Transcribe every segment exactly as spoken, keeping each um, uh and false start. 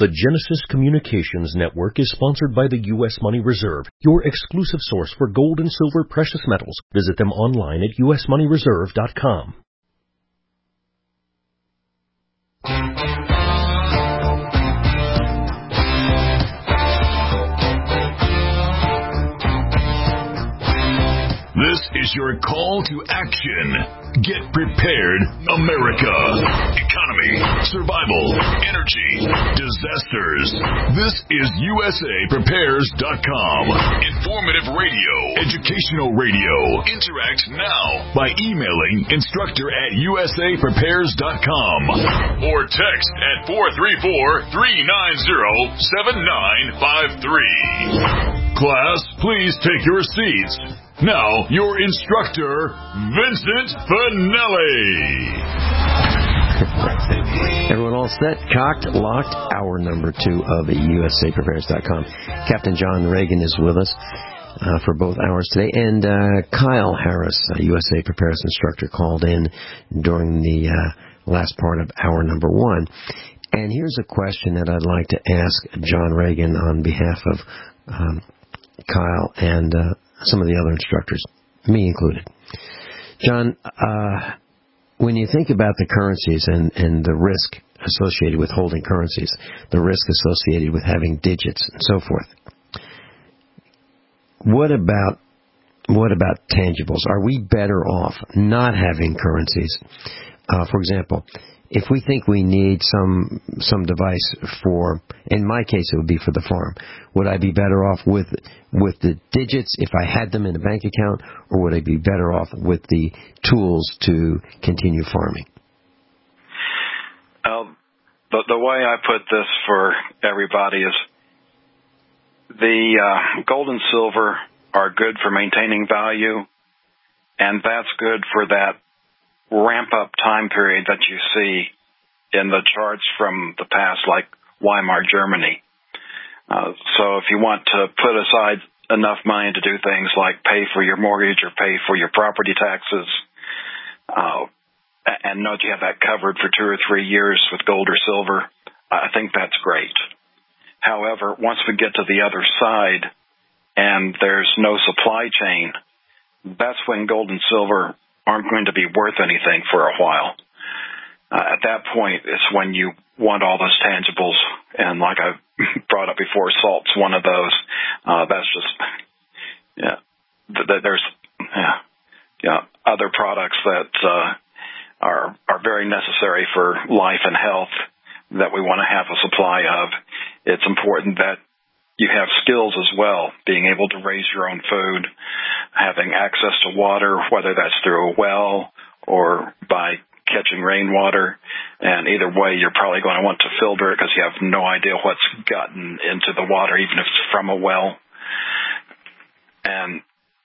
The Genesis Communications Network is sponsored by the U S Money Reserve, your exclusive source for gold and silver precious metals. Visit them online at u s money reserve dot com. This is your call to action. Get prepared, America. Economy, survival, energy, disasters. This is U S A Prepares dot com. Informative radio, educational radio. Interact now by emailing instructor at u s a prepares dot com or text at four three four, three nine zero, seven nine five three. Class, please take your seats. Now, your instructor, Vincent Finelli. Everyone all set? Cocked, locked, hour number two of U S A Prepares dot com. Captain John Reagan is with us uh, for both hours today. And uh, Kyle Harris, a U S A Prepares instructor, called in during the uh, last part of hour number one. And here's a question that I'd like to ask John Reagan on behalf of um, Kyle and uh, some of the other instructors, me included. John, uh, when you think about the currencies and, and the risk associated with holding currencies, the risk associated with having digits and so forth, what about what about tangibles? Are we better off not having currencies? Uh, for example, if we think we need some some device for, in my case, it would be for the farm. Would I be better off with with the digits if I had them in a bank account, or would I be better off with the tools to continue farming? Uh, the, the way I put this for everybody is the uh, gold and silver are good for maintaining value, and that's good for that ramp-up time period that you see in the charts from the past, like Weimar Germany. Uh, so if you want to put aside enough money to do things like pay for your mortgage or pay for your property taxes, uh, and know that you have that covered for two or three years with gold or silver, I think that's great. However, once we get to the other side and there's no supply chain, that's when gold and silver aren't going to be worth anything for a while. Uh, at that point, it's when you want all those tangibles, and like I brought up before, salt's one of those. Uh, that's just, yeah, th- th- there's, yeah, yeah, other products that uh, are are very necessary for life and health that we want to have a supply of. It's important that you have skills as well, being able to raise your own food, having access to water, whether that's through a well or by catching rainwater. And either way, you're probably going to want to filter it because you have no idea what's gotten into the water, even if it's from a well. And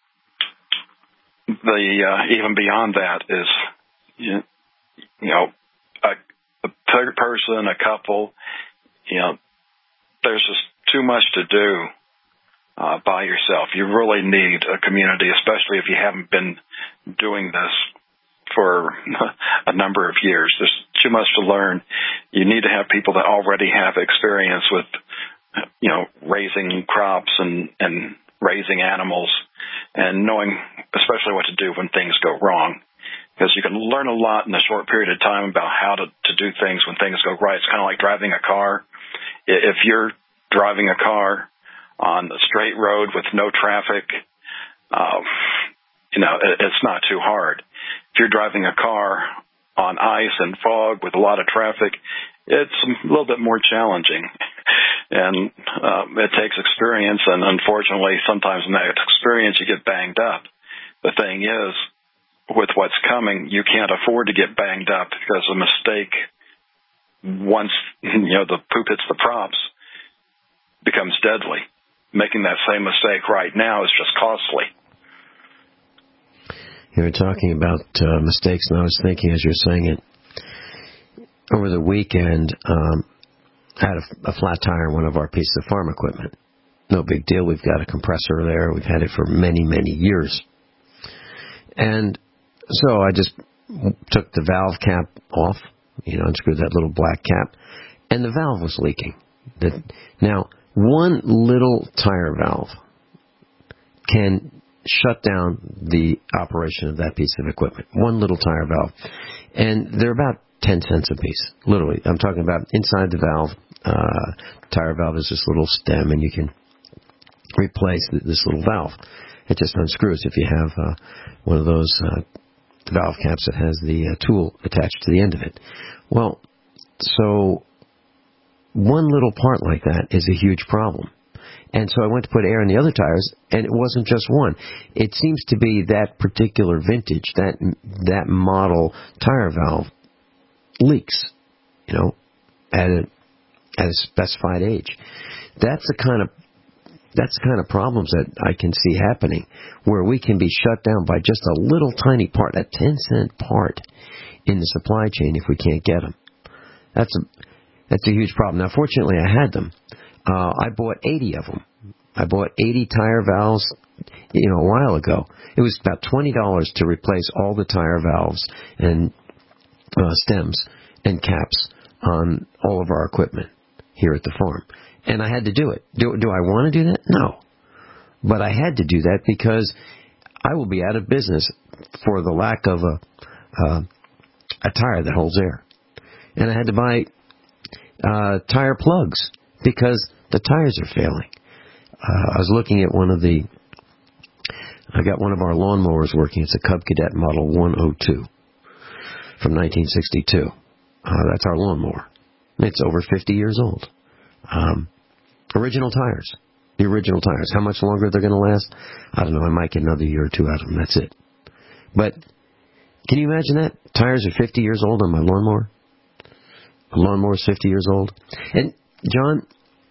the uh, even beyond that is, you, you know, a, a third person, a couple, you know, there's just too much to do uh, by yourself. You really need a community, especially if you haven't been doing this for a number of years. There's too much to learn. You need to have people that already have experience with, you know, raising crops and, and raising animals and knowing especially what to do when things go wrong. Because you can learn a lot in a short period of time about how to, to do things when things go right. It's kind of like driving a car. If you're driving a car on a straight road with no traffic, uh, you know, it, it's not too hard. If you're driving a car on ice and fog with a lot of traffic, it's a little bit more challenging. And uh, it takes experience, and unfortunately, sometimes in that experience, you get banged up. The thing is, with what's coming, you can't afford to get banged up because a mistake, once, you know, the poop hits the props, becomes deadly. Making that same mistake right now is just costly. You were talking about uh, mistakes, and I was thinking as you're saying it, over the weekend, um, I had a, a flat tire in one of our pieces of farm equipment. No big deal. We've got a compressor there. We've had it for many, many years. And so I just took the valve cap off, you know, unscrewed that little black cap, and the valve was leaking. That now, one little tire valve can shut down the operation of that piece of equipment. One little tire valve. And they're about ten cents a piece, literally. I'm talking about inside the valve. Uh, tire valve is this little stem, and you can replace this little valve. It just unscrews if you have uh, one of those uh, valve caps that has the uh, tool attached to the end of it. Well, so one little part like that is a huge problem. And so I went to put air in the other tires, and it wasn't just one. It seems to be that particular vintage, that that model tire valve leaks, you know, at a, at a specified age. That's the kind of that's the kind of problems that I can see happening, where we can be shut down by just a little tiny part, a ten cent part in the supply chain if we can't get them. That's a that's a huge problem. Now, fortunately, I had them. Uh, I bought eighty of them. I bought eighty tire valves, you know, a while ago. It was about twenty dollars to replace all the tire valves and uh, stems and caps on all of our equipment here at the farm. And I had to do it. Do, do I want to do that? No. But I had to do that because I will be out of business for the lack of a, uh, a tire that holds air. And I had to buy uh, tire plugs because the tires are failing. Uh, I was looking at one of the, I got one of our lawnmowers working. It's a Cub Cadet Model one oh two from nineteen sixty-two. Uh, that's our lawnmower. It's over fifty years old. Um, original tires. The original tires. How much longer they're going to last? I don't know. I might get another year or two out of them. That's it. But can you imagine that? Tires are fifty years old on my lawnmower. The lawnmower's fifty years old. And, John,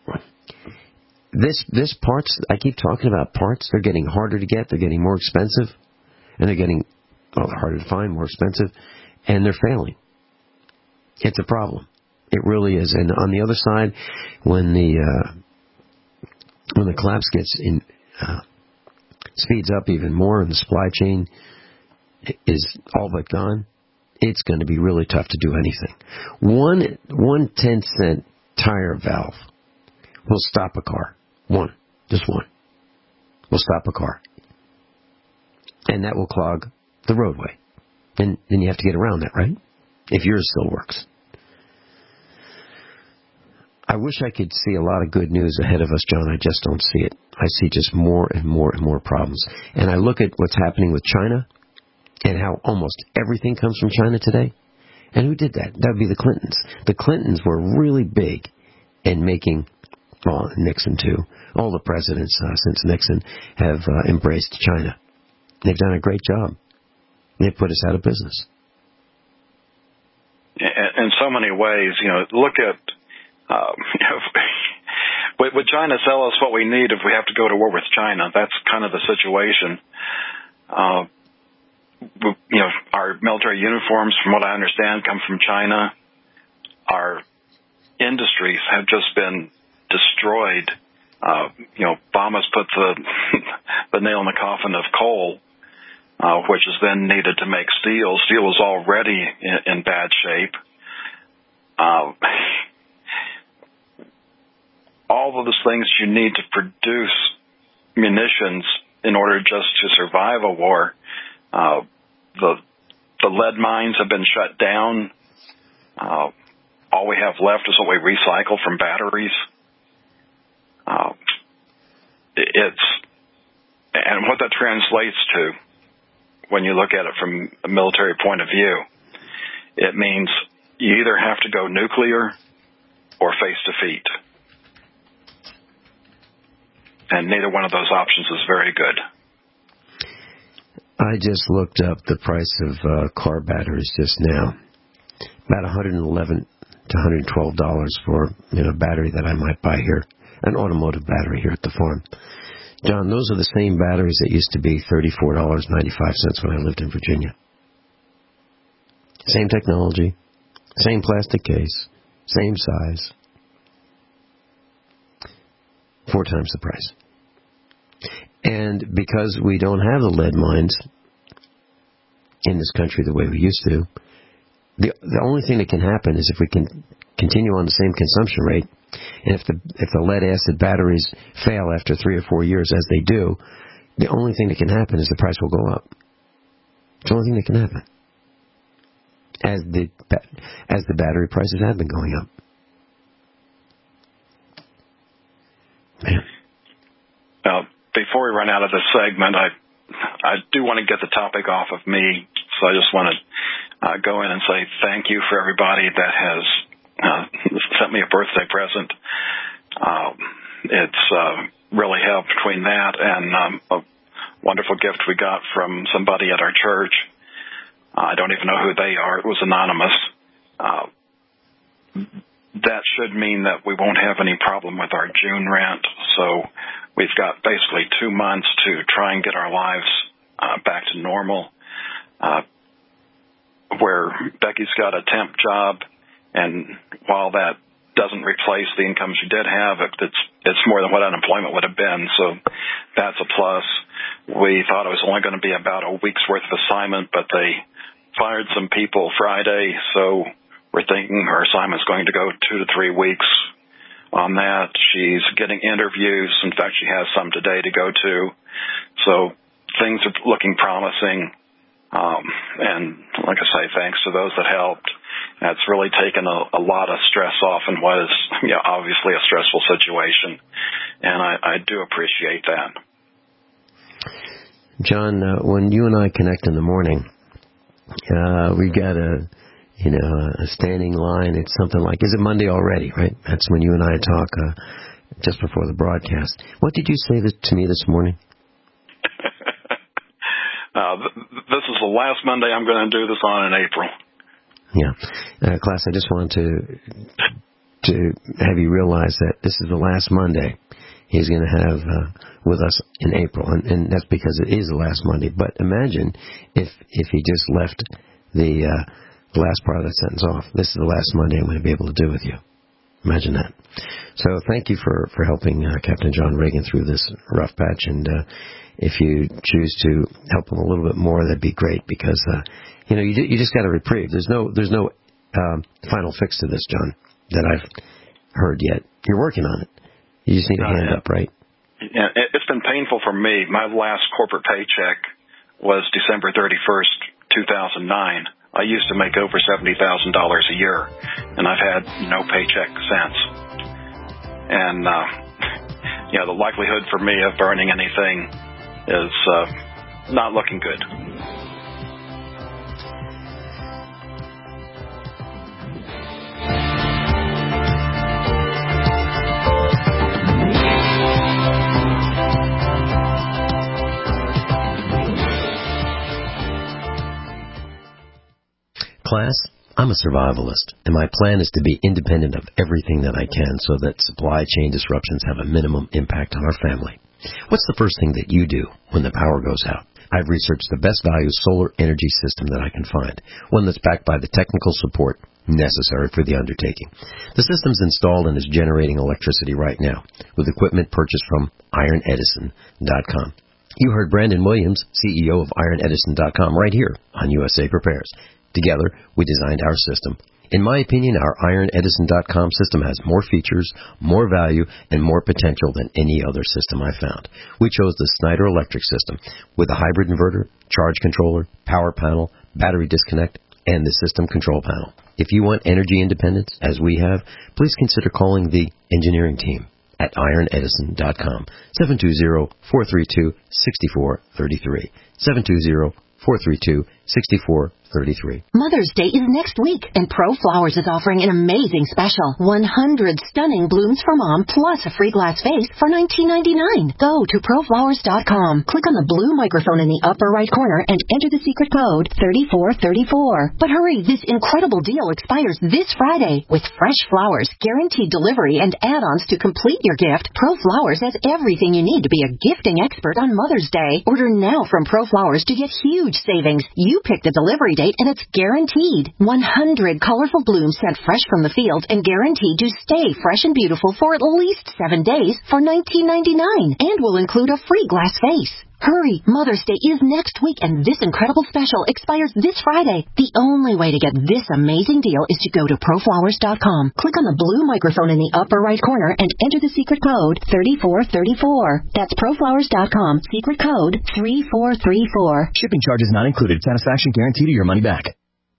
this this parts, I keep talking about parts. They're getting harder to get. They're getting more expensive. And they're getting, well, they're harder to find, more expensive. And they're failing. It's a problem. It really is. And on the other side, when the uh, when the collapse gets in, uh, speeds up even more, and the supply chain is all but gone, it's going to be really tough to do anything. One one ten cent tire valve will stop a car. One, just one, will stop a car, and that will clog the roadway. And then you have to get around that, right? If yours still works. I wish I could see a lot of good news ahead of us, John. I just don't see it. I see just more and more and more problems. And I look at what's happening with China and how almost everything comes from China today. And who did that? That would be the Clintons. The Clintons were really big in making, well, Nixon too. All the presidents uh, since Nixon have uh, embraced China. They've done a great job. They've put us out of business. In so many ways, you know, look at, um, you know, would China sell us what we need if we have to go to war with China? That's kind of the situation. Uh, you know, our military uniforms, from what I understand, come from China. Our industries have just been destroyed. Uh, you know, Obama's put the the nail in the coffin of coal, uh, which is then needed to make steel. Steel is already in, in bad shape. Uh, all of those things you need to produce munitions in order just to survive a war. Uh, the the lead mines have been shut down. Uh, all we have left is what we recycle from batteries. Uh, it's and what that translates to, when you look at it from a military point of view, it means you either have to go nuclear or face defeat. And neither one of those options is very good. I just looked up the price of uh, car batteries just now. About one hundred eleven to one hundred twelve dollars for, you know, a battery that I might buy here, an automotive battery here at the farm. John, those are the same batteries that used to be thirty-four dollars and ninety-five cents when I lived in Virginia. Same technology, same plastic case, same size. Four times the price. And because we don't have the lead mines in this country the way we used to, the the only thing that can happen is if we can continue on the same consumption rate, and if the if the lead-acid batteries fail after three or four years, as they do, the only thing that can happen is the price will go up. It's the only thing that can happen, as the as the battery prices have been going up. Man. Well, before we run out of this segment, I I do want to get the topic off of me, so I just want to uh, go in and say thank you for everybody that has uh, sent me a birthday present. Um, it's uh, really helped between that and um, a wonderful gift we got from somebody at our church. Uh, I don't even know who they are. It was anonymous. Uh, that should mean that we won't have any problem with our June rent. So we've got basically two months to try and get our lives uh, back to normal, uh, where Becky's got a temp job, and while that doesn't replace the income she did have, it's it's more than what unemployment would have been, so that's a plus. We thought it was only going to be about a week's worth of assignment, but they fired some people Friday, so we're thinking her assignment's going to go two to three weeks on that. She's getting interviews. In fact, she has some today to go to. So things are looking promising. Um, and like I say, thanks to those that helped. That's really taken a, a lot of stress off in what is, you know, obviously a stressful situation. And I, I do appreciate that. John, uh, when you and I connect in the morning, uh, we've got a, you know, a standing line. It's something like, is it Monday already, right? That's when you and I talk uh, just before the broadcast. What did you say this, to me this morning? uh, th- this is the last Monday I'm going to do this on in April. Yeah. Uh, class, I just wanted to to have you realize that this is the last Monday he's going to have uh, with us in April, and, and that's because it is the last Monday. But imagine if if he just left the... Uh, the last part of that sentence off. This is the last Monday I'm going to be able to do with you. Imagine that. So thank you for, for helping uh, Captain John Reagan through this rough patch. And uh, if you choose to help him a little bit more, that'd be great, because, uh, you know, you, you just got a reprieve. There's no there's no um, final fix to this, John, that I've heard yet. You're working on it. You just need a uh, hand yeah. up, right? Yeah, it's been painful for me. My last corporate paycheck was December thirty-first, two thousand nine. I used to make over seventy thousand dollars a year, and I've had no paycheck since. And, uh, you know, the likelihood for me of earning anything is uh, not looking good. Class, I'm a survivalist, and my plan is to be independent of everything that I can so that supply chain disruptions have a minimum impact on our family. What's the first thing that you do when the power goes out? I've researched the best value solar energy system that I can find, one that's backed by the technical support necessary for the undertaking. The system's installed and is generating electricity right now, with equipment purchased from iron edison dot com. You heard Brandon Williams, C E O of iron edison dot com, right here on U S A Prepares. Together, we designed our system. In my opinion, our iron edison dot com system has more features, more value, and more potential than any other system I found. We chose the Snyder Electric system with a hybrid inverter, charge controller, power panel, battery disconnect, and the system control panel. If you want energy independence, as we have, please consider calling the engineering team at iron edison dot com, seven two zero, four three two, six four three three, seven two zero, four three two, six four thirty-three. Mother's Day is next week, and Pro Flowers is offering an amazing special. one hundred stunning blooms for Mom, plus a free glass vase for nineteen ninety-nine. Go to pro flowers dot com, click on the blue microphone in the upper right corner, and enter the secret code thirty-four thirty-four. But hurry, this incredible deal expires this Friday. With fresh flowers, guaranteed delivery, and add-ons to complete your gift, Pro Flowers has everything you need to be a gifting expert on Mother's Day. Order now from Pro Flowers to get huge savings. You pick the delivery date, and it's guaranteed. one hundred colorful blooms sent fresh from the field and guaranteed to stay fresh and beautiful for at least seven days for nineteen ninety-nine, and will include a free glass vase. Hurry, Mother's Day is next week, and this incredible special expires this Friday. The only way to get this amazing deal is to go to pro flowers dot com. Click on the blue microphone in the upper right corner and enter the secret code three four three four. That's pro flowers dot com, secret code three four three four. Shipping charges not included. Satisfaction guaranteed or your money back.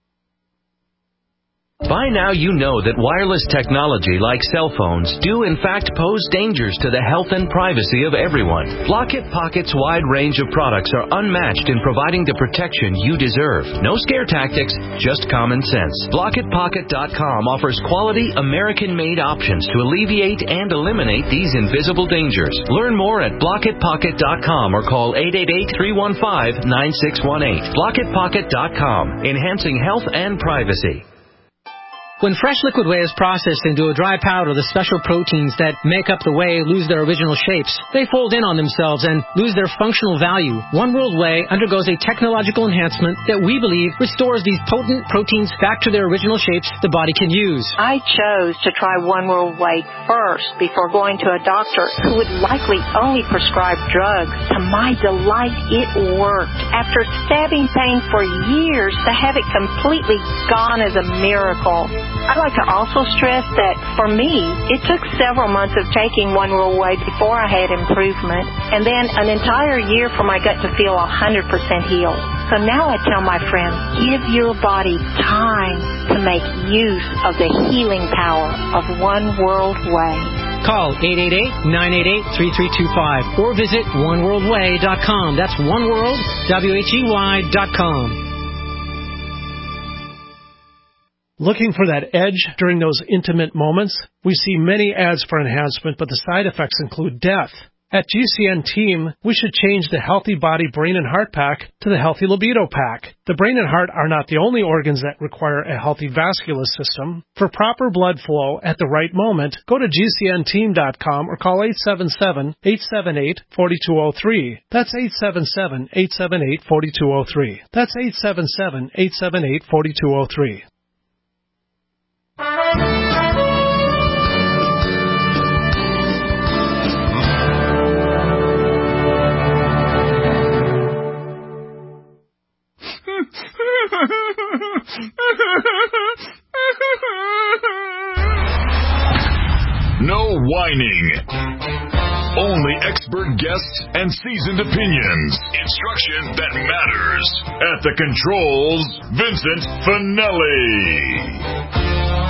By now you know that wireless technology like cell phones do in fact pose dangers to the health and privacy of everyone. Blockit Pocket's wide range of products are unmatched in providing the protection you deserve. No scare tactics, just common sense. Blockit Pocket dot com offers quality American-made options to alleviate and eliminate these invisible dangers. Learn more at Blockit Pocket dot com or call eight eight eight, three one five, nine six one eight. Blockit Pocket dot com, enhancing health and privacy. When fresh liquid whey is processed into a dry powder, the special proteins that make up the whey lose their original shapes. They fold in on themselves and lose their functional value. One World Whey undergoes a technological enhancement that we believe restores these potent proteins back to their original shapes the body can use. I chose to try One World Whey first before going to a doctor who would likely only prescribe drugs. To my delight, it worked. After stabbing pain for years, to have it completely gone is a miracle. I'd like to also stress that, for me, it took several months of taking One World Whey before I had improvement, and then an entire year for my gut to feel one hundred percent healed. So now I tell my friends, give your body time to make use of the healing power of One World Whey. Call eight eight eight, nine eight eight, three three two five or visit one world whey dot com. That's oneworld, W H E Y dot com. Looking for that edge during those intimate moments? We see many ads for enhancement, but the side effects include death. At G C N Team, we should change the Healthy Body, Brain, and Heart Pack to the Healthy Libido Pack. The brain and heart are not the only organs that require a healthy vascular system. For proper blood flow at the right moment, go to G C N team dot com or call eight seven seven, eight seven eight, four two zero three. That's eight seven seven, eight seven eight, four two zero three. That's eight seven seven, eight seven eight, four two zero three. No whining. Only expert guests and seasoned opinions. Instruction that matters. At the controls, Vincent Finelli.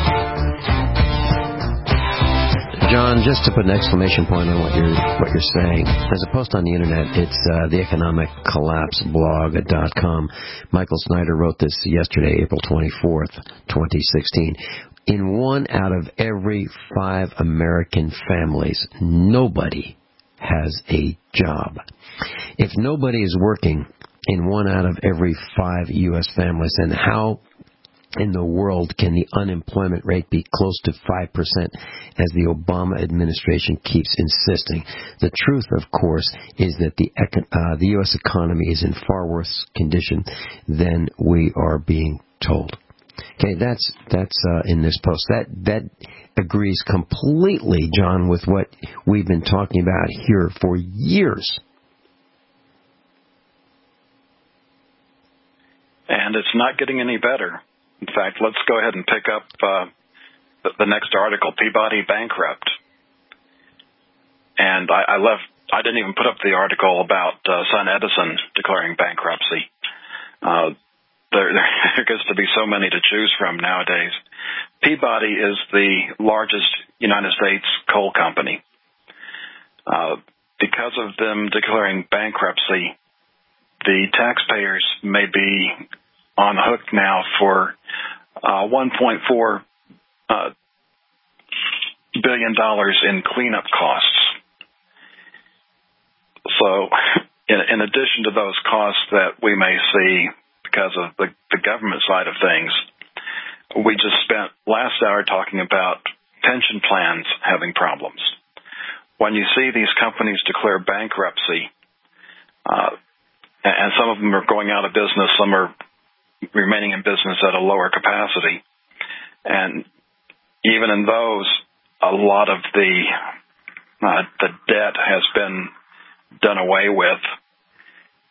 John, just to put an exclamation point on what you're what you're saying, there's a post on the internet. It's uh, the economic collapse blog dot com. Michael Snyder wrote this yesterday, April twenty-fourth, twenty sixteen. In one out of every five American families, nobody has a job. If nobody is working in one out of every five U S families, then how in the world can the unemployment rate be close to five percent as the Obama administration keeps insisting? The truth, of course, is that the uh, the U S economy is in far worse condition than we are being told. Okay, that's that's uh, in this post. That that agrees completely, John, with what we've been talking about here for years. And it's not getting any better. In fact, let's go ahead and pick up uh, the, the next article, Peabody bankrupt. And I, I left. I didn't even put up the article about uh, Son Edison declaring bankruptcy. Uh, there, there gets to be so many to choose from nowadays. Peabody is the largest United States coal company. Uh, because of them declaring bankruptcy, the taxpayers may be on the hook now for uh, one point four uh, billion dollars in cleanup costs. So, in, in addition to those costs that we may see because of the, the government side of things, we just spent last hour talking about pension plans having problems. When you see these companies declare bankruptcy, uh, and some of them are going out of business, some are remaining in business at a lower capacity, and even in those, a lot of the uh, the debt has been done away with,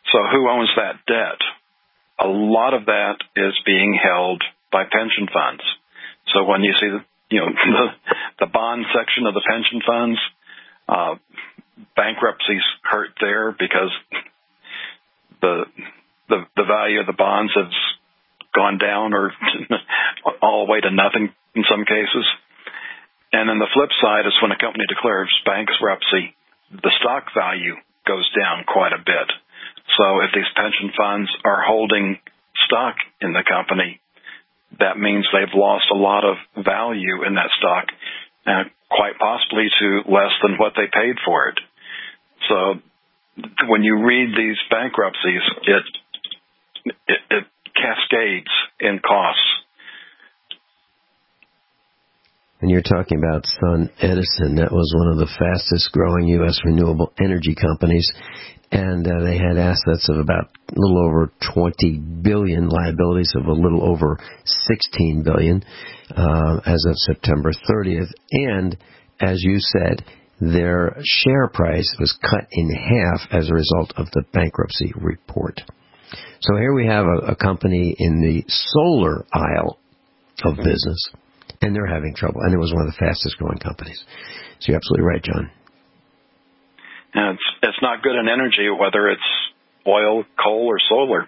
So who owns that debt? A lot of that is being held by pension funds. So when you see the, you know, the, the bond section of the pension funds, uh, bankruptcies hurt there because the, the, the value of the bonds has gone down or all the way to nothing in some cases. And then the flip side is when a company declares bankruptcy, the stock value goes down quite a bit. So if these pension funds are holding stock in the company, that means they've lost a lot of value in that stock, uh, quite possibly to less than what they paid for it. So when you read these bankruptcies, it it, it cascades in costs. And you're talking about Sun Edison. That was one of the fastest growing U S renewable energy companies. And uh, they had assets of about a little over twenty billion dollars, liabilities of a little over sixteen billion dollars uh, as of September thirtieth. And, as you said, their share price was cut in half as a result of the bankruptcy report. So here we have a, a company in the solar aisle of business, and they're having trouble. And it was one of the fastest growing companies. So you're absolutely right, John. And it's, it's not good in energy, whether it's oil, coal, or solar.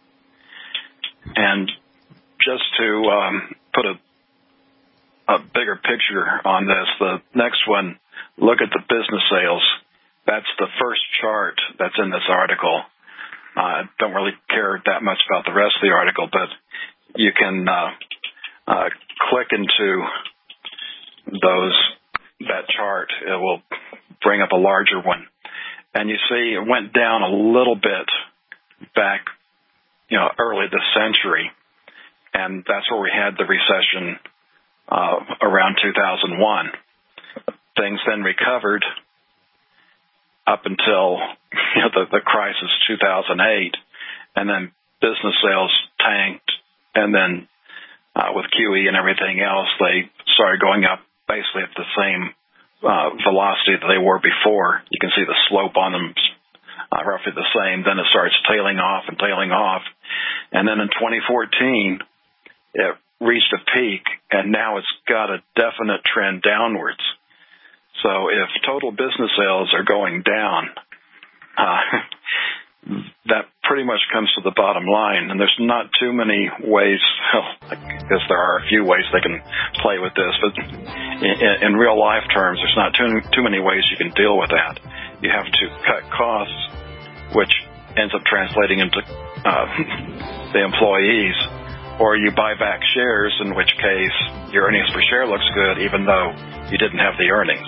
And just to um, put a, a bigger picture on this, the next one, look at the business sales. That's the first chart that's in this article. I uh, don't really care that much about the rest of the article, but you can uh, uh, click into those that chart. It will bring up a larger one. And you see it went down a little bit back, you know, early this century. And that's where we had the recession uh, around two thousand one. Things then recovered up until, you know, the, the crisis two thousand eight. And then business sales tanked. And then uh, with Q E and everything else, they started going up basically at the same Uh, velocity that they were before. You can see the slope on them uh, roughly the same. Then it starts tailing off and tailing off. And then in twenty fourteen, it reached a peak, and now it's got a definite trend downwards. So if total business sales are going down, uh, that pretty much comes to the bottom line. And there's not too many ways, well, I guess there are a few ways they can play with this, but in, in real life terms, there's not too, too many ways you can deal with that. You have to cut costs, which ends up translating into uh, the employees, or you buy back shares, in which case your earnings per share looks good even though you didn't have the earnings.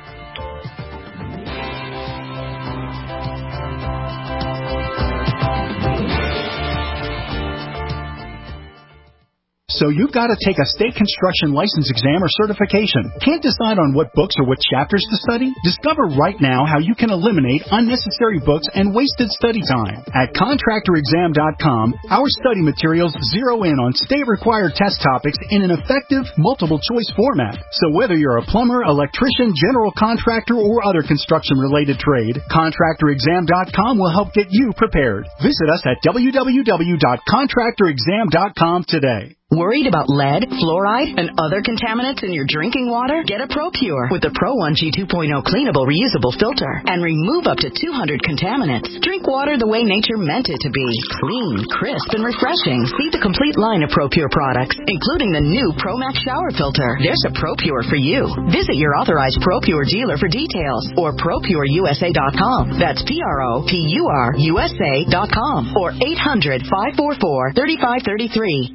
So you've got to take a state construction license exam or certification. Can't decide on what books or what chapters to study? Discover right now how you can eliminate unnecessary books and wasted study time. At contractor exam dot com, our study materials zero in on state-required test topics in an effective, multiple-choice format. So whether you're a plumber, electrician, general contractor, or other construction-related trade, contractor exam dot com will help get you prepared. Visit us at w w w dot contractor exam dot com today. Worried about lead, fluoride, and other contaminants in your drinking water? Get a ProPure with the Pro one G two point oh cleanable reusable filter and remove up to two hundred contaminants. Drink water the way nature meant it to be. Clean, crisp, and refreshing. See the complete line of ProPure products, including the new ProMax shower filter. There's a ProPure for you. Visit your authorized ProPure dealer for details or pro pure u s a dot com. That's P R O P U R U S A dot com or eight hundred, five four four, three five three three.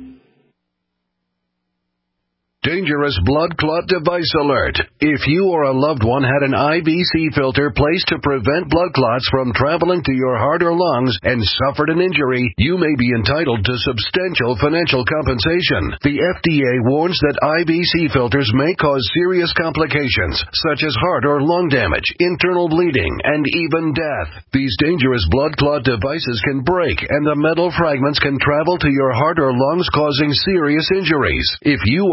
Dangerous blood clot device alert. If you or a loved one had an I V C filter placed to prevent blood clots from traveling to your heart or lungs and suffered an injury, you may be entitled to substantial financial compensation. The F D A warns that I V C filters may cause serious complications, such as heart or lung damage, internal bleeding, and even death. These dangerous blood clot devices can break, and the metal fragments can travel to your heart or lungs, causing serious injuries. If you or a loved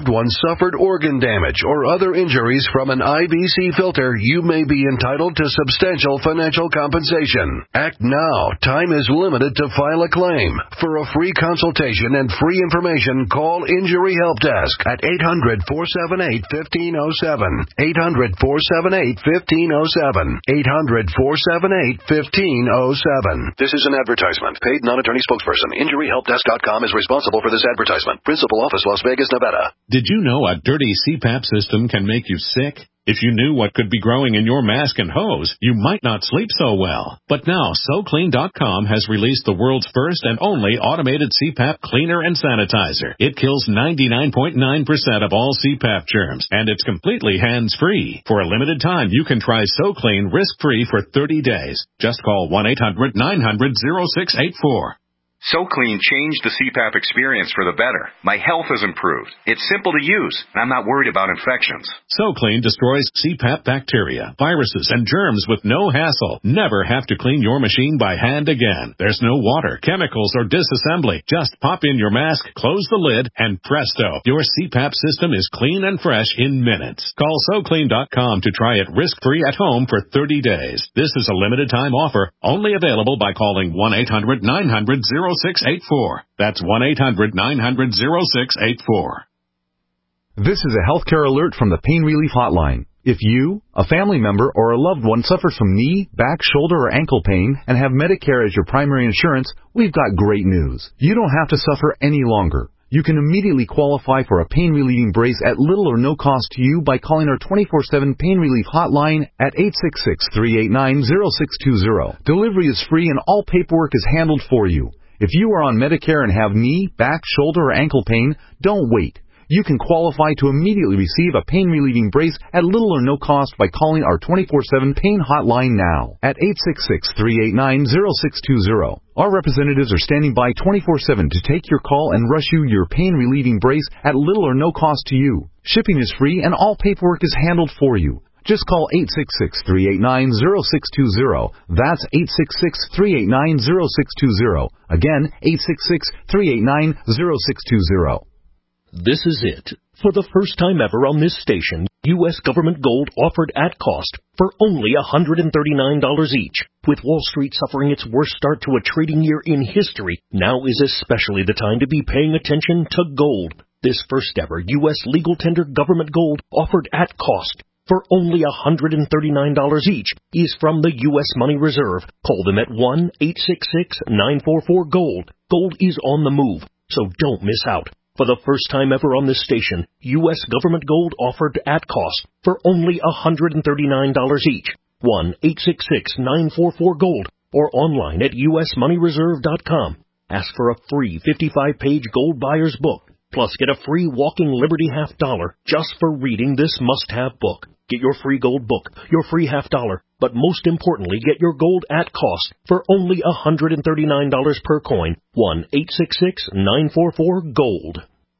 loved one suffered organ damage or other injuries from an I B C filter, you may be entitled to substantial financial compensation. Act now. Time is limited to file a claim. For a free consultation and free information, call Injury Help Desk at eight hundred, four seven eight, one five zero seven. eight hundred, four seven eight, one five zero seven. eight hundred, four seven eight, one five zero seven. This is an advertisement. Paid non-attorney spokesperson. Injury Help Desk dot com is responsible for this advertisement. Principal office, Las Vegas, Nevada. Did you know a dirty C PAP system can make you sick? If you knew what could be growing in your mask and hose, you might not sleep so well. But now, So Clean dot com has released the world's first and only automated C PAP cleaner and sanitizer. It kills ninety-nine point nine percent of all C PAP germs, and it's completely hands-free. For a limited time, you can try So Clean risk-free for thirty days. Just call one eight hundred, nine hundred, oh six eight four. So Clean changed the C PAP experience for the better. My health has improved. It's simple to use, and I'm not worried about infections. So Clean destroys C PAP bacteria, viruses, and germs with no hassle. Never have to clean your machine by hand again. There's no water, chemicals, or disassembly. Just pop in your mask, close the lid, and presto, your C PAP system is clean and fresh in minutes. Call So Clean dot com to try it risk-free at home for thirty days. This is a limited-time offer, only available by calling one eight hundred, nine hundred, oh six eight four. That's one eight hundred, nine hundred, oh six eight four. This is a healthcare alert from the Pain Relief Hotline. If you, a family member, or a loved one suffers from knee, back, shoulder, or ankle pain and have Medicare as your primary insurance, we've got great news. You don't have to suffer any longer. You can immediately qualify for a pain-relieving brace at little or no cost to you by calling our twenty-four seven Pain Relief Hotline at eight six six, three eight nine, oh six two zero. Delivery is free and all paperwork is handled for you. If you are on Medicare and have knee, back, shoulder, or ankle pain, don't wait. You can qualify to immediately receive a pain-relieving brace at little or no cost by calling our twenty-four seven Pain Hotline now at eight six six, three eight nine, oh six two zero. Our representatives are standing by twenty-four seven to take your call and rush you your pain-relieving brace at little or no cost to you. Shipping is free and all paperwork is handled for you. Just call eight six six, three eight nine, oh six two zero. That's eight six six, three eight nine, oh six two zero. Again, eight six six, three eight nine, oh six two zero. This is it. For the first time ever on this station, U S government gold offered at cost for only one hundred thirty-nine dollars each. With Wall Street suffering its worst start to a trading year in history, now is especially the time to be paying attention to gold. This first ever U S legal tender government gold offered at cost for only one hundred thirty-nine dollars each is from the U S Money Reserve. Call them at one eight six six, nine four four, GOLD. Gold is on the move, so don't miss out. For the first time ever on this station, U S government gold offered at cost for only one hundred thirty-nine dollars each. one eight six six, nine four four, GOLD or online at U S money reserve dot com. Ask for a free fifty-five page gold buyer's book. Plus, get a free Walking Liberty half dollar just for reading this must-have book. Get your free gold book, your free half dollar, but most importantly, get your gold at cost for only one hundred thirty-nine dollars per coin. one eight six six, nine four four, GOLD.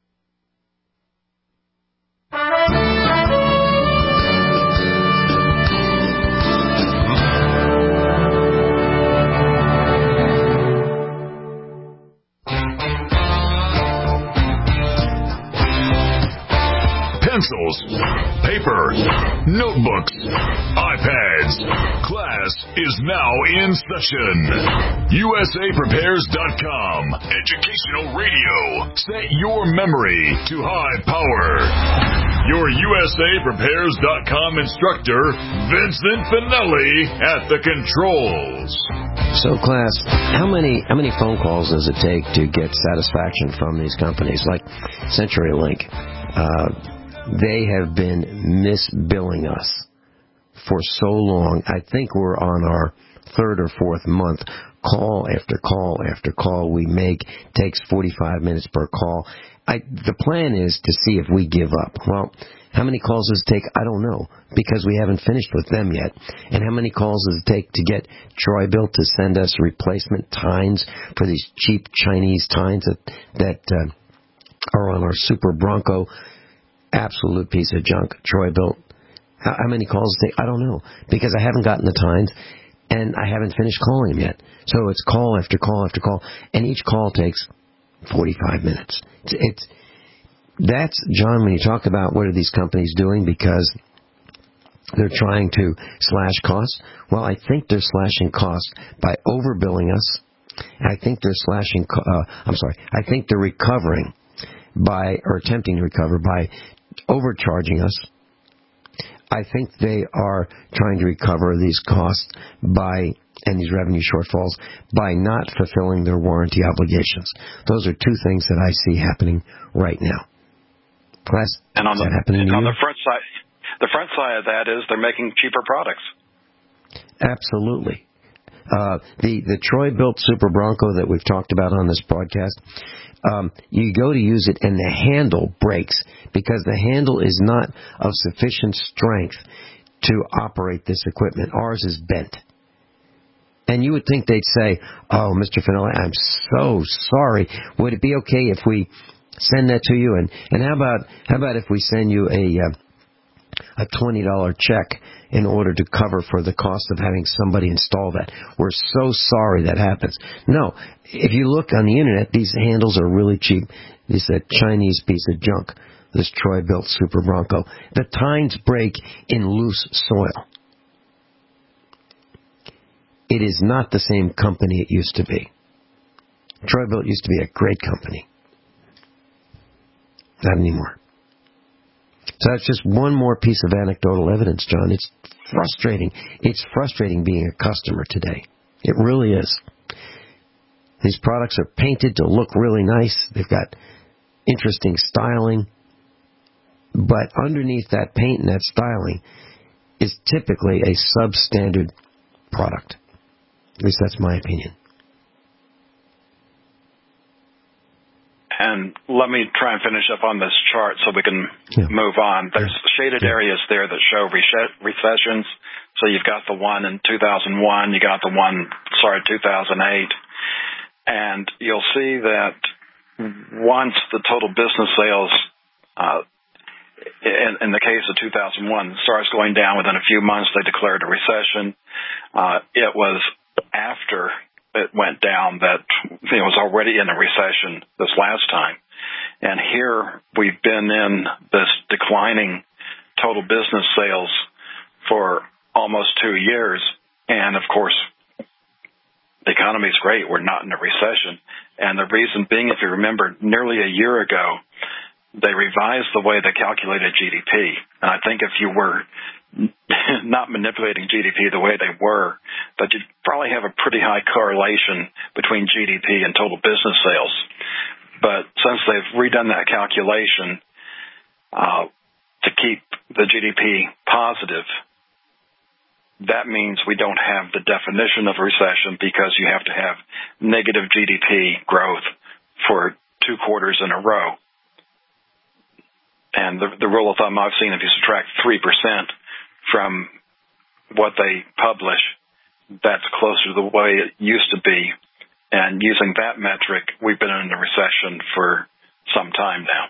Pencils, paper, notebooks, iPads. Class is now in session. U S A Prepares dot com. Educational radio. Set your memory to high power. Your U S A Prepares dot com instructor, Vincent Finelli, at the controls. So, class, how many how many phone calls does it take to get satisfaction from these companies like CenturyLink? Uh, They have been misbilling us for so long. I think we're on our third or fourth month. Call after call after call we make takes forty-five minutes per call. I, the plan is to see if we give up. Well, how many calls does it take? I don't know, because we haven't finished with them yet. And how many calls does it take to get Troy-Bilt to send us replacement tines for these cheap Chinese tines that, that uh, are on our Super Bronco? Absolute piece of junk, Troy-Bilt. How, how many calls does it take? I don't know, because I haven't gotten the tines, and I haven't finished calling them yet. So it's call after call after call, and each call takes forty-five minutes. It's, it's that's, John, when you talk about what are these companies doing because they're trying to slash costs, well, I think they're slashing costs by overbilling us. I think they're slashing, uh, I'm sorry, I think they're recovering by, or attempting to recover by overcharging us. I think they are trying to recover these costs by, and these revenue shortfalls, by not fulfilling their warranty obligations. Those are two things that I see happening right now. Class, and on is the, that happening and to on you? the front side, the front side of that is they're making cheaper products. Absolutely. Uh, the, the Troy-built Super Bronco that we've talked about on this broadcast, um, you go to use it and the handle breaks because the handle is not of sufficient strength to operate this equipment. Ours is bent. And you would think they'd say, oh, Mister Finelli, I'm so sorry. Would it be okay if we send that to you? And, and how about how about if we send you a uh, a twenty dollars check in order to cover for the cost of having somebody install that? We're so sorry that happens. No, if you look on the internet, these handles are really cheap. This is a Chinese piece of junk, this Troy-built Super Bronco. The tines break in loose soil. It is not the same company it used to be. Troy-built used to be a great company. Not anymore. So that's just one more piece of anecdotal evidence, John. It's frustrating. It's frustrating being a customer today. It really is. These products are painted to look really nice. They've got interesting styling. But underneath that paint and that styling is typically a substandard product. At least that's my opinion. And let me try and finish up on this chart so we can yeah. move on. There's yeah. shaded yeah. areas there that show recessions. So you've got the one in two thousand one, you got the one, sorry, two thousand eight. And you'll see that once the total business sales, uh, in, in the case of two thousand one, starts going down within a few months, they declared a recession. Uh, it was after it went down that it was already in a recession this last time. And here we've been in this declining total business sales for almost two years. And, of course, the economy is great. We're not in a recession. And the reason being, if you remember, nearly a year ago, they revised the way they calculated G D P. And I think if you were not manipulating G D P the way they were, that you'd probably have a pretty high correlation between G D P and total business sales. But since they've redone that calculation uh, to keep the G D P positive, that means we don't have the definition of recession because you have to have negative G D P growth for two quarters in a row. And the, the rule of thumb I've seen, if you subtract three percent from what they publish, that's closer to the way it used to be. And using that metric, we've been in a recession for some time now.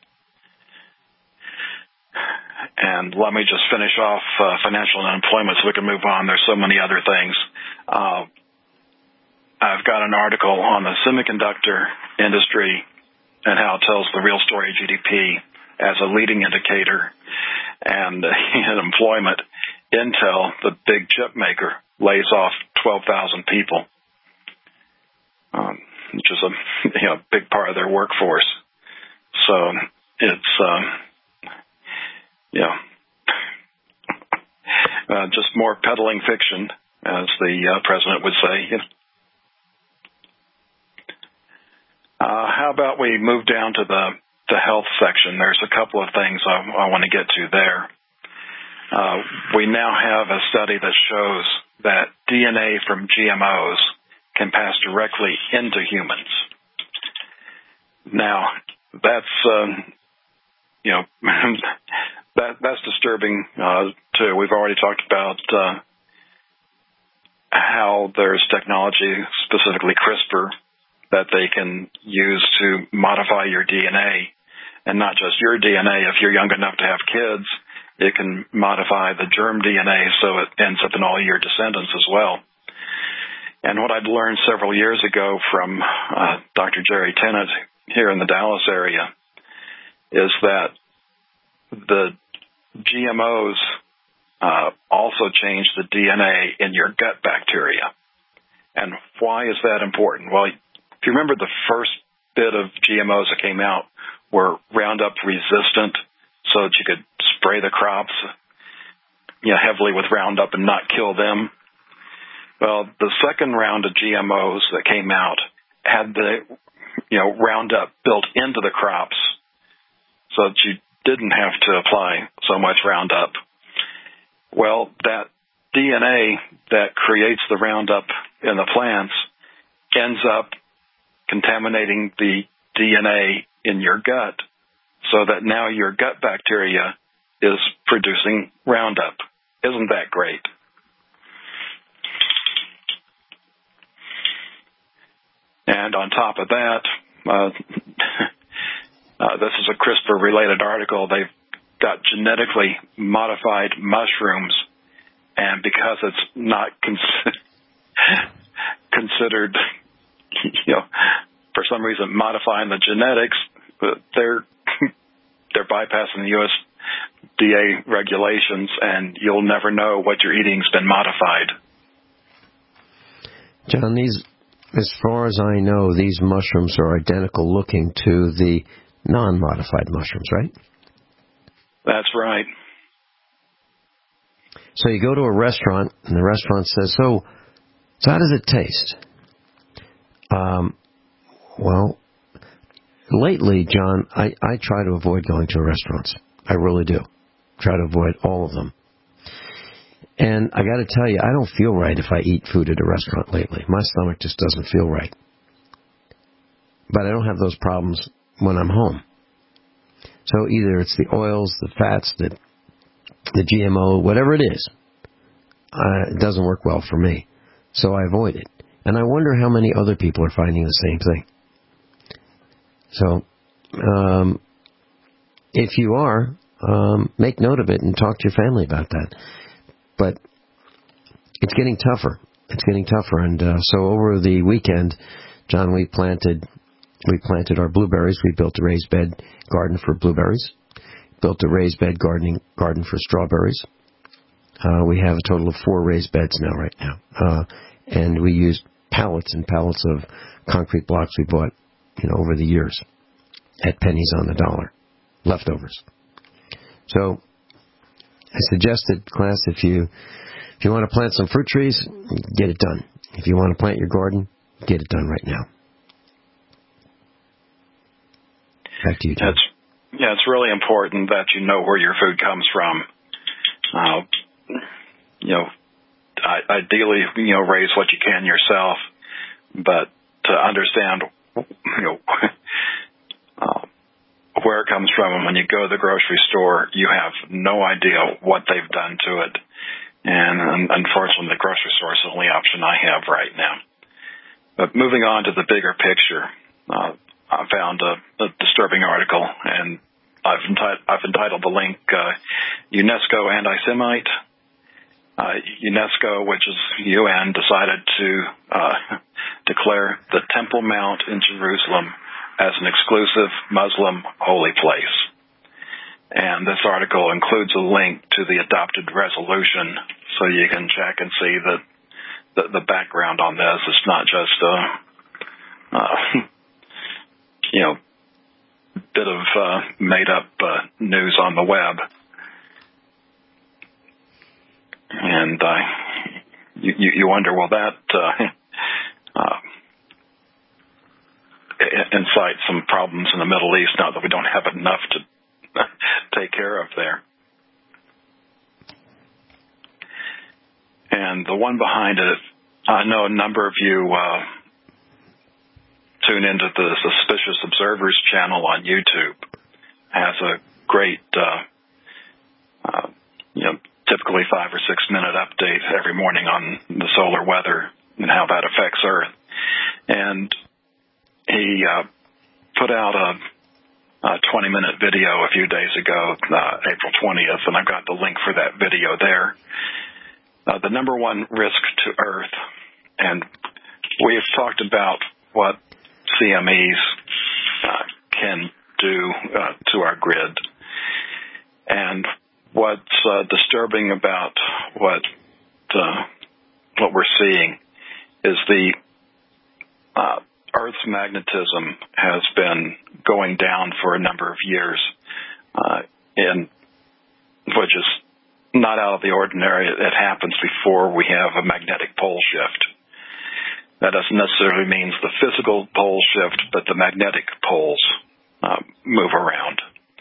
And let me just finish off uh, financial unemployment so we can move on. There's so many other things. Uh, I've got an article on the semiconductor industry and how it tells the real story of G D P as a leading indicator. And in employment, Intel, the big chip maker, lays off twelve thousand people, um, which is a you know, big part of their workforce. So it's, um, you know, uh, just more peddling fiction, as the uh, president would say. You know. uh, how about we move down to the the health section? There's a couple of things I, I want to get to there. Uh, we now have a study that shows that D N A from G M Os can pass directly into humans. Now, that's, um, you know, that that's disturbing, uh, too. We've already talked about uh, how there's technology, specifically CRISPR, that they can use to modify your D N A. And not just your D N A. If you're young enough to have kids, it can modify the germ D N A so it ends up in all your descendants as well. And what I'd learned several years ago from uh, Doctor Jerry Tennant here in the Dallas area is that the G M Os uh, also change the D N A in your gut bacteria. And why is that important? Well, if you remember, the first bit of G M Os that came out were Roundup resistant, so that you could spray the crops, you know, heavily with Roundup and not kill them. Well, the second round of G M Os that came out had the, you know, Roundup built into the crops, so that you didn't have to apply so much Roundup. Well, that D N A that creates the Roundup in the plants ends up contaminating the D N A in your gut, so that now your gut bacteria is producing Roundup. Isn't that great? And on top of that, uh, uh, this is a CRISPR-related article. They've got genetically modified mushrooms, and because it's not cons- considered, you know, for some reason modifying the genetics, they're they're bypassing the U S D A regulations, and you'll never know what you're eating's been modified. John, these, as far as I know, these mushrooms are identical looking to the non-modified mushrooms, right? That's right. So you go to a restaurant, and the restaurant says, so, so how does it taste? Um, well, lately, John, I, I try to avoid going to restaurants. I really do. Try to avoid all of them. And I got to tell you, I don't feel right if I eat food at a restaurant lately. My stomach just doesn't feel right. But I don't have those problems when I'm home. So either it's the oils, the fats, the, the G M O, whatever it is, uh, it doesn't work well for me. So I avoid it. And I wonder how many other people are finding the same thing. So, um, if you are, um, make note of it and talk to your family about that. But it's getting tougher. It's getting tougher. And uh, so over the weekend, John, we planted we planted our blueberries. We built a raised bed garden for blueberries. Built a raised bed gardening garden for strawberries. Uh, we have a total of four raised beds now, right now. Uh, and we used pallets and pallets of concrete blocks we bought, you know, over the years at pennies on the dollar, leftovers. So I suggested, class, if you if you want to plant some fruit trees, get it done. If you want to plant your garden, get it done right now. Back to you, John. That's, yeah, it's really important that you know where your food comes from. Uh, you know, ideally, you know, raise what you can yourself, but to understand, you know, uh, where it comes from, and when you go to the grocery store, you have no idea what they've done to it. And unfortunately, the grocery store is the only option I have right now. But moving on to the bigger picture, uh, I found a, a disturbing article, and I've, enti- I've entitled the link uh, UNESCO Anti-Semite. Uh, UNESCO, which is U N, decided to uh, declare the Temple Mount in Jerusalem as an exclusive Muslim holy place. And this article includes a link to the adopted resolution, so you can check and see that the, the background on this. It's not just a, uh, you know, bit of uh, made-up uh, news on the web. And uh, you, you wonder, will that uh, uh, incite some problems in the Middle East now that we don't have enough to take care of there? And the one behind it, I know a number of you uh, tune into the Suspicious Observers channel on YouTube. Has a great, uh, uh, you know, typically five or six minute update every morning on the solar weather and how that affects Earth. And he uh, put out a, a twenty minute video a few days ago, uh, April twentieth, and I've got the link for that video there. Uh, the number one risk to Earth, and we've talked about what C M Es uh, can do uh, to our grid. And what's uh, disturbing about what uh, what we're seeing is the uh, Earth's magnetism has been going down for a number of years, uh, in which is not out of the ordinary. It happens before we have a magnetic pole shift. That doesn't necessarily mean the physical pole shift, but the magnetic poles uh, move around.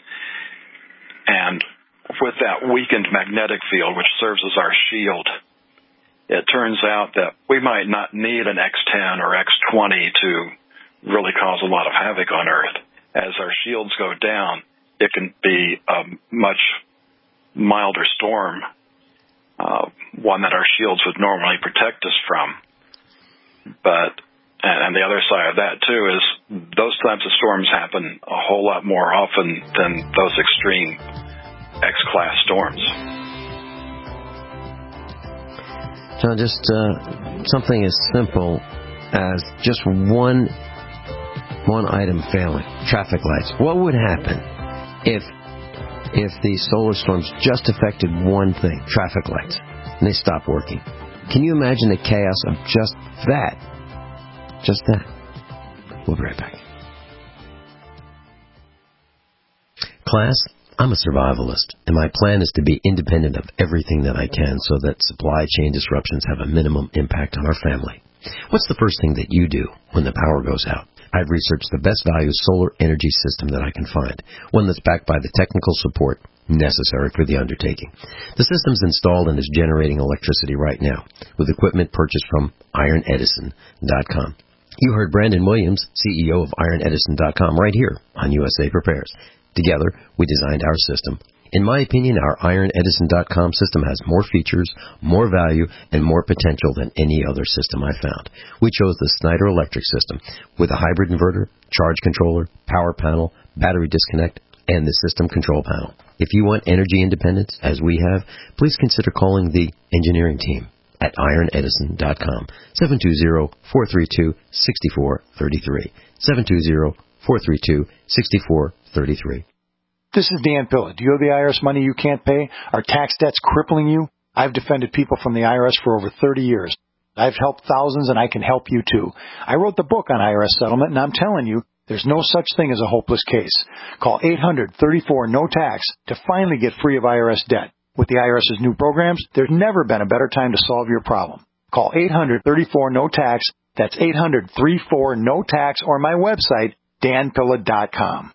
And with that weakened magnetic field, which serves as our shield, it turns out that we might not need an X ten or X twenty to really cause a lot of havoc on Earth. As our shields go down, it can be a much milder storm, uh, one that our shields would normally protect us from. But, and the other side of that, too, is those types of storms happen a whole lot more often than those extreme X-class storms. John, just uh, something as simple as just one one item failing, traffic lights. What would happen if if the solar storms just affected one thing, traffic lights, and they stop working? Can you imagine the chaos of just that? Just that. We'll be right back. Class, I'm a survivalist, and my plan is to be independent of everything that I can so that supply chain disruptions have a minimum impact on our family. What's the first thing that you do when the power goes out? I've researched the best value solar energy system that I can find, one that's backed by the technical support necessary for the undertaking. The system's installed and is generating electricity right now with equipment purchased from iron edison dot com. You heard Brandon Williams, C E O of iron edison dot com, right here on U S A Prepares. Together, we designed our system. In my opinion, our iron edison dot com system has more features, more value, and more potential than any other system I found. We chose the Snyder Electric system with a hybrid inverter, charge controller, power panel, battery disconnect, and the system control panel. If you want energy independence, as we have, please consider calling the engineering team at iron edison dot com, seven two zero, four three two, six four three three, seven two zero, four three two, six four three three. This is Dan Pilla. Do you owe the I R S money you can't pay? Are tax debts crippling you? I've defended people from the I R S for over thirty years. I've helped thousands, and I can help you, too. I wrote the book on I R S settlement, and I'm telling you, there's no such thing as a hopeless case. Call eight hundred, thirty-four, no tax to finally get free of I R S debt. With the IRS's new programs, there's never been a better time to solve your problem. Call eight hundred, thirty-four, no tax. That's eight hundred, thirty-four, no tax, or my website, dan pilla dot com.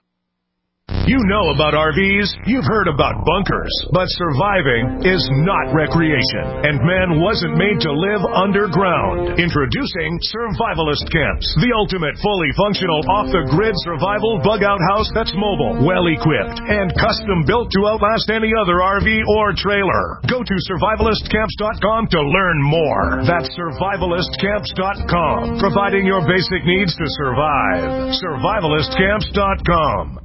You know about R Vs, you've heard about bunkers, but surviving is not recreation, and man wasn't made to live underground. Introducing Survivalist Camps, the ultimate fully functional off-the-grid survival bug-out house that's mobile, well-equipped, and custom-built to outlast any other R V or trailer. Go to survivalist camps dot com to learn more. That's survivalist camps dot com, providing your basic needs to survive. survivalist camps dot com.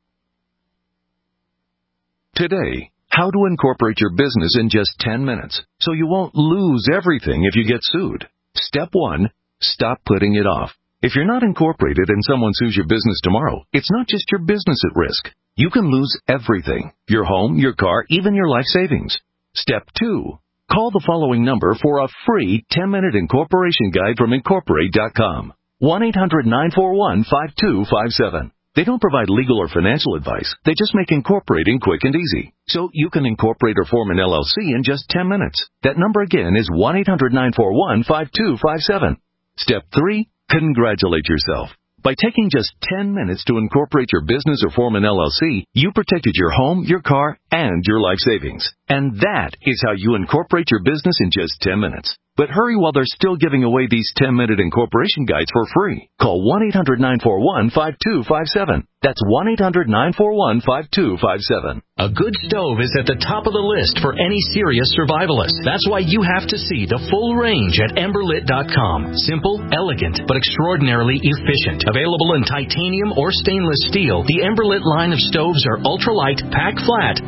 Today, how to incorporate your business in just ten minutes so you won't lose everything if you get sued. Step one, stop putting it off. If you're not incorporated and someone sues your business tomorrow, it's not just your business at risk. You can lose everything, your home, your car, even your life savings. Step two, call the following number for a free ten-minute incorporation guide from incorporate dot com. one eight hundred, nine four one, five two five seven. They don't provide legal or financial advice. They just make incorporating quick and easy. So you can incorporate or form an L L C in just ten minutes. That number again is one eight hundred, nine four one, five two five seven. Step three, congratulate yourself. By taking just ten minutes to incorporate your business or form an L L C, you protected your home, your car, and your life savings. And that is how you incorporate your business in just ten minutes. But hurry while they're still giving away these ten-minute incorporation guides for free. Call one eight hundred, nine four one, five two five seven. That's one eight hundred, nine four one, five two five seven. A good stove is at the top of the list for any serious survivalist. That's why you have to see the full range at ember lit dot com. Simple, elegant, but extraordinarily efficient. Available in titanium or stainless steel, the Emberlit line of stoves are ultralight, pack flat, and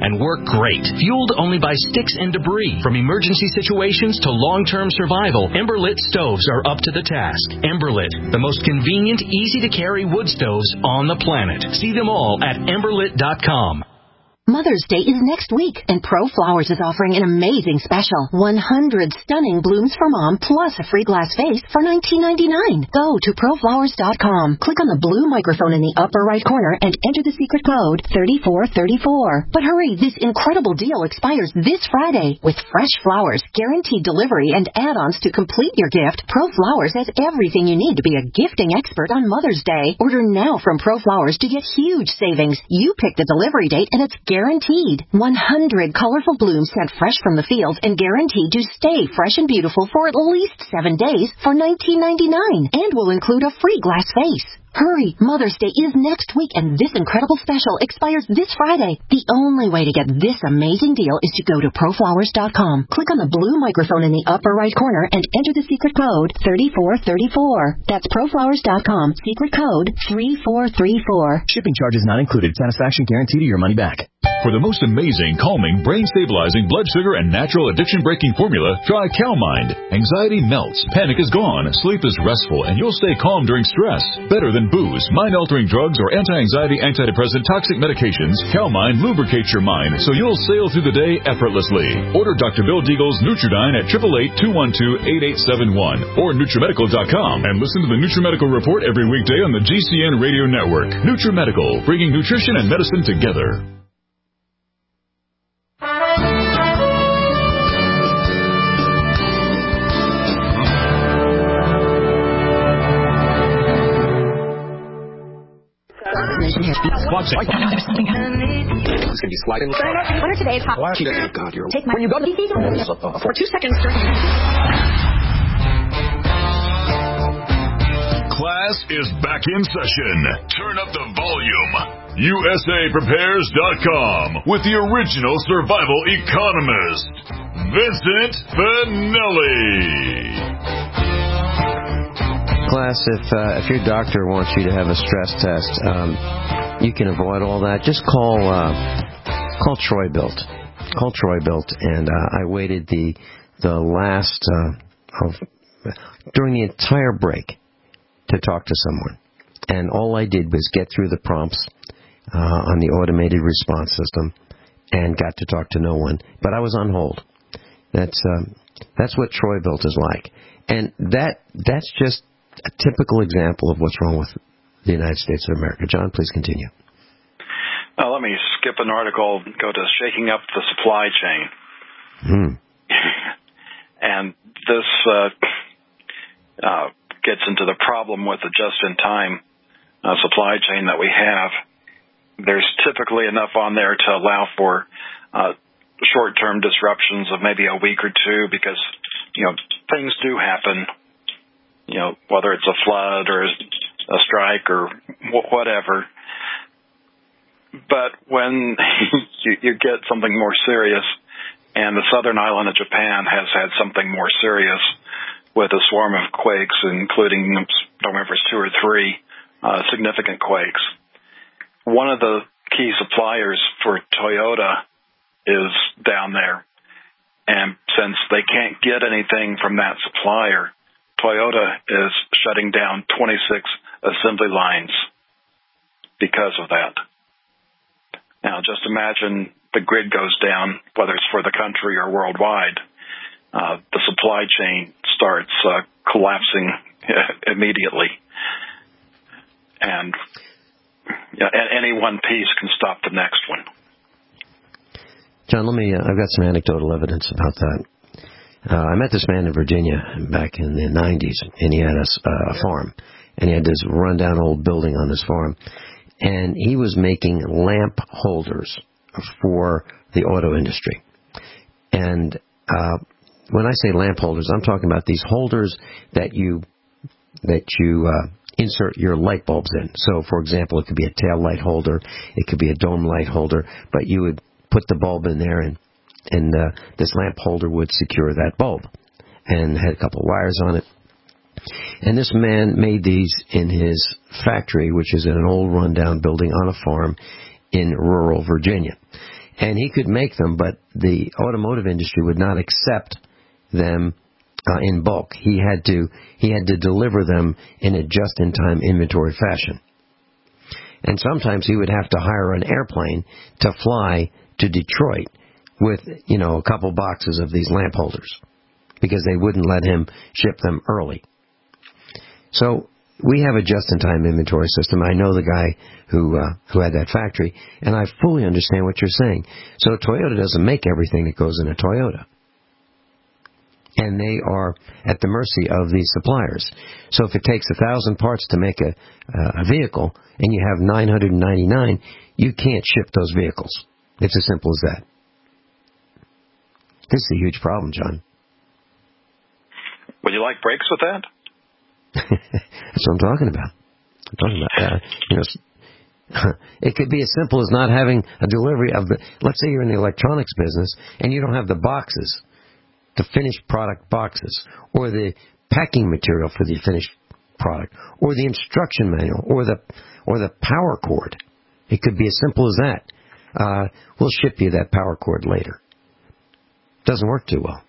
and work great. Fueled only by sticks and debris. From emergency situations to long-term survival, Emberlit stoves are up to the task. Emberlit, the most convenient, easy-to-carry wood stoves on the planet. See them all at emberlit dot com. Mother's Day is next week, and ProFlowers is offering an amazing special. one hundred stunning blooms for Mom, plus a free glass vase for nineteen ninety-nine. Go to pro flowers dot com, click on the blue microphone in the upper right corner, and enter the secret code thirty-four thirty-four. But hurry, this incredible deal expires this Friday. With fresh flowers, guaranteed delivery, and add-ons to complete your gift, ProFlowers has everything you need to be a gifting expert on Mother's Day. Order now from ProFlowers to get huge savings. You pick the delivery date, and it's guaranteed. Guaranteed. one hundred colorful blooms sent fresh from the fields and guaranteed to stay fresh and beautiful for at least seven days for nineteen ninety-nine, and will include a free glass vase. Hurry, Mother's Day is next week, and this incredible special expires this Friday. The only way to get this amazing deal is to go to pro flowers dot com, click on the blue microphone in the upper right corner, and enter the secret code thirty-four thirty-four. That's pro flowers dot com, secret code three four three four. Shipping charges not included. Satisfaction guarantee to your money back. For the most amazing, calming, brain-stabilizing, blood sugar, and natural addiction-breaking formula, try CalMind. Anxiety melts, panic is gone, sleep is restful, and you'll stay calm during stress. Better than booze, mind-altering drugs, or anti-anxiety, antidepressant, toxic medications, CalMind lubricates your mind so you'll sail through the day effortlessly. Order Doctor Bill Deagle's Nutridyne at eight eight eight, two one two, eight eight seven one or NutriMedical dot com and listen to the NutriMedical Report every weekday on the G C N Radio Network. NutriMedical, bringing nutrition and medicine together. It's going to be sliding. What are today's hot? Oh, God, you're... Take my... When you go to... For two seconds. Class is back in session. Turn up the volume. U S A Prepares dot com with the original survival economist, Vincent Finelli. Class, if uh, if your doctor wants you to have a stress test, um, you can avoid all that. Just call uh, call Troy-Bilt. Call Troy-Bilt, and uh, I waited the the last uh, of during the entire break to talk to someone, and all I did was get through the prompts uh, on the automated response system, and got to talk to no one. But I was on hold. That's um, that's what Troy-Bilt is like, and that that's just a typical example of what's wrong with the United States of America. John, please continue. Uh, let me skip an article, go to shaking up the supply chain. Hmm. And this uh, uh, gets into the problem with the just-in-time uh, supply chain that we have. There's typically enough on there to allow for uh, short-term disruptions of maybe a week or two because, you know, things do happen. You know, whether it's a flood or a strike or whatever. But when you, you get something more serious, and the southern island of Japan has had something more serious with a swarm of quakes, including, I don't remember if it's two or three uh, significant quakes. One of the key suppliers for Toyota is down there. And since they can't get anything from that supplier, Toyota is shutting down twenty-six assembly lines because of that. Now, just imagine the grid goes down, whether it's for the country or worldwide. Uh, the supply chain starts uh, collapsing immediately. And yeah, any one piece can stop the next one. John, let me, uh, I've got some anecdotal evidence about that. Uh, I met this man in Virginia back in the nineties, and he had a, uh, a farm, and he had this rundown old building on his farm, and he was making lamp holders for the auto industry. And uh, when I say lamp holders, I'm talking about these holders that you that you uh, insert your light bulbs in. So, for example, it could be a tail light holder, it could be a dome light holder, but you would put the bulb in there, and and uh, this lamp holder would secure that bulb, and had a couple of wires on it. And this man made these in his factory, which is in an old rundown building on a farm in rural Virginia. And he could make them, but the automotive industry would not accept them uh, in bulk. He had to he had to deliver them in a just-in-time inventory fashion. And sometimes he would have to hire an airplane to fly to Detroit with, you know, a couple boxes of these lamp holders because they wouldn't let him ship them early. So we have a just-in-time inventory system. I know the guy who uh, who had that factory, and I fully understand what you're saying. So Toyota doesn't make everything that goes in a Toyota. And they are at the mercy of these suppliers. So if it takes a thousand parts to make a, uh, a vehicle, and you have nine hundred ninety-nine, you can't ship those vehicles. It's as simple as that. This is a huge problem, John. Would you like breaks with that? That's what I'm talking about. I'm talking about, uh, you know, it could be as simple as not having a delivery of the, let's say you're in the electronics business, and you don't have the boxes, the finished product boxes, or the packing material for the finished product, or the instruction manual, or the or the power cord. It could be as simple as that. Uh, we'll ship you that power cord later. Doesn't work too well.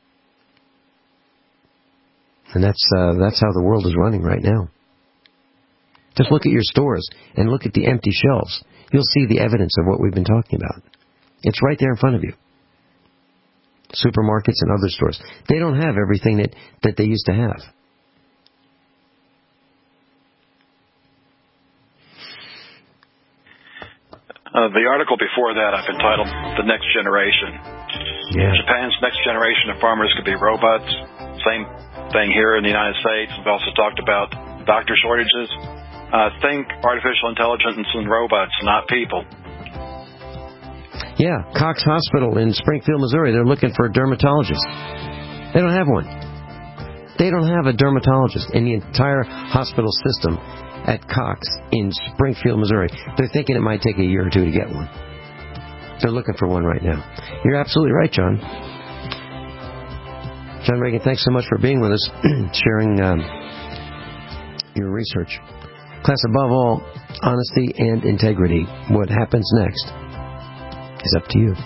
And that's uh, that's how the world is running right now. Just look at your stores and look at the empty shelves. You'll see the evidence of what we've been talking about. It's right there in front of you. Supermarkets and other stores. They don't have everything that, that they used to have. Uh, the article before that I've entitled The Next Generation. Yeah. Japan's next generation of farmers could be robots. Same thing here in the United States. We've also talked about doctor shortages. Uh, think artificial intelligence and robots, not people. Yeah, Cox Hospital in Springfield, Missouri, they're looking for a dermatologist. They don't have one. They don't have a dermatologist in the entire hospital system at Cox in Springfield, Missouri. They're thinking it might take a year or two to get one. They're looking for one right now. You're absolutely right, John. John Reagan, thanks so much for being with us, sharing um, your research. Class, above all, honesty and integrity. What happens next is up to you.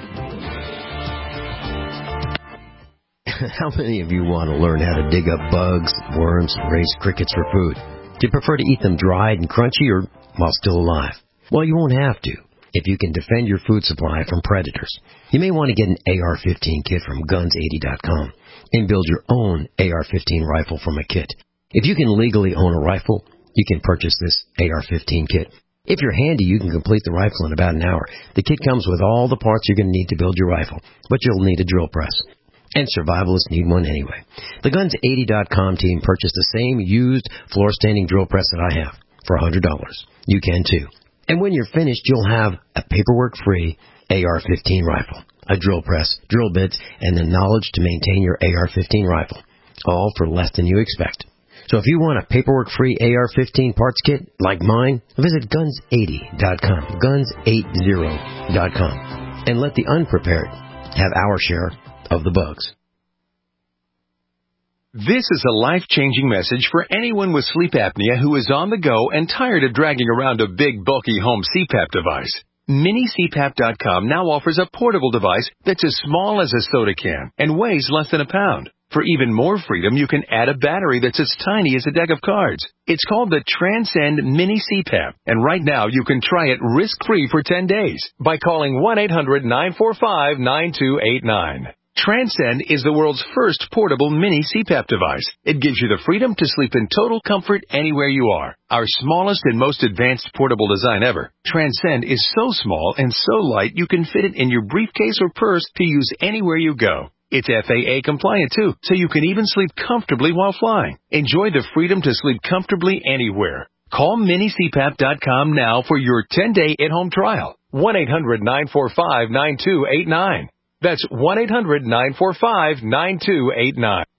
How many of you want to learn how to dig up bugs, worms, and raise crickets for food? Do you prefer to eat them dried and crunchy or while still alive? Well, you won't have to if you can defend your food supply from predators. You may want to get an A R fifteen kit from guns eighty dot com and build your own A R fifteen rifle from a kit. If you can legally own a rifle, you can purchase this A R fifteen kit. If you're handy, you can complete the rifle in about an hour. The kit comes with all the parts you're going to need to build your rifle, but you'll need a drill press. And survivalists need one anyway. The guns eighty dot com team purchased the same used floor-standing drill press that I have for one hundred dollars. You can too. And when you're finished, you'll have a paperwork-free A R fifteen rifle, a drill press, drill bits, and the knowledge to maintain your A R fifteen rifle, all for less than you expect. So if you want a paperwork-free A R fifteen parts kit like mine, visit guns eighty dot com, guns eighty dot com, and let the unprepared have our share of the bugs. This is a life-changing message for anyone with sleep apnea who is on the go and tired of dragging around a big, bulky home C PAP device. Mini C PAP dot com now offers a portable device that's as small as a soda can and weighs less than a pound. For even more freedom, you can add a battery that's as tiny as a deck of cards. It's called the Transcend Mini C PAP, and right now you can try it risk-free for ten days by calling one eight hundred nine four five nine two eight nine. Transcend is the world's first portable mini C PAP device. It gives you the freedom to sleep in total comfort anywhere you are. Our smallest and most advanced portable design ever, Transcend is so small and so light you can fit it in your briefcase or purse to use anywhere you go. It's F A A compliant too, so you can even sleep comfortably while flying. Enjoy the freedom to sleep comfortably anywhere. Call mini C PAP dot com now for your ten-day at-home trial. one eight hundred nine four five nine two eight nine. That's one eight hundred nine four five nine two eight nine.